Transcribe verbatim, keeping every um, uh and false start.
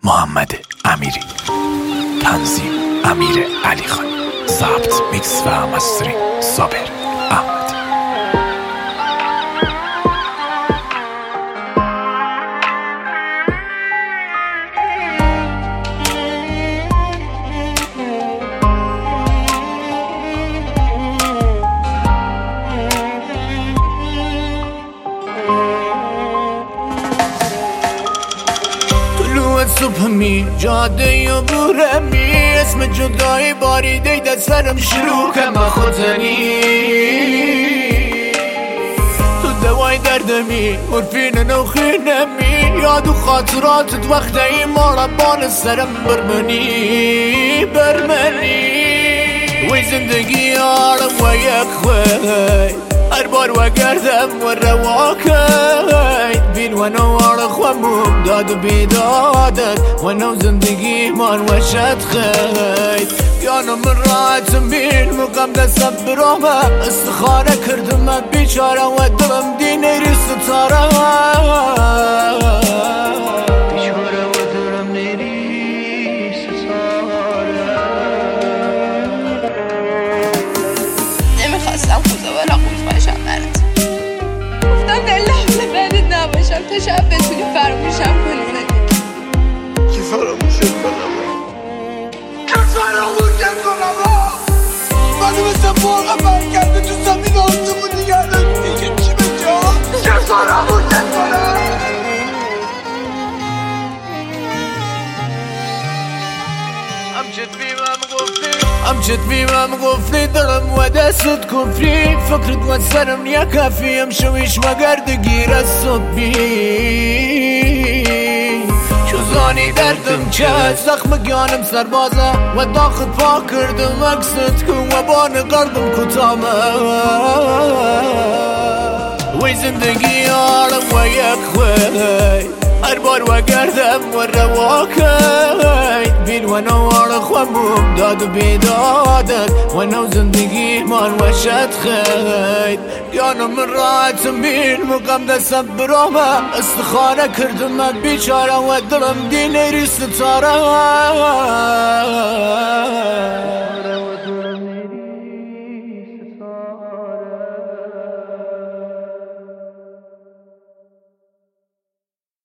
محمد امیری، تنظیم امیر علی خان، ضبط میکس و مسترینگ صابر احمد. صبح می جاده یا بورمی اسم جدایی باریده در سرم شروع کم خودنی تو دوای دردمی مرفین نوخینمی یاد و خاطراتت وقت این ماربان سرم برمنی برمنی وی زندگی آرم و یک خوی هر بار و گردم و رواکید بین و نوار خوامم داد و بیدادت و نو زندگی من و شد خید یانو من راحتم بین مقام دستم برامه استخاره کردم بیچاره و دلم دینه ری ستاره بیچاره و دلم نیری ستاره نمیخواستم خوزه ولا خوز باشم برات گفتم در لحظه بعدت نباشم تا شب بتونی فراموشم کنی زندگی کی فراموشم کنم کی فراموشم کنم منو مثل مرغ برگرده تو زمین آسمون نگردن دیگه چی بجا کی فراموشم کنم امجد بیمم گفتی امجد بیمم گفتی دلم و دستت کفری فکرت و سرم یا کافیم شویش مگرد گیر از صبحی شوزانی دردم که زخم گانم سربازه و داخل پا کردم اکست کن و بان قلبم کتامه وی زندگی آرم و یک خوی هر بار و گردم و رواکید بین و نوار خوامم داد و بیدادت و نو زندگی من و شد خید یانو من راحتم بین مقام دستم برامه استخاره کردم بیچاره و دلم دینه ری ستاره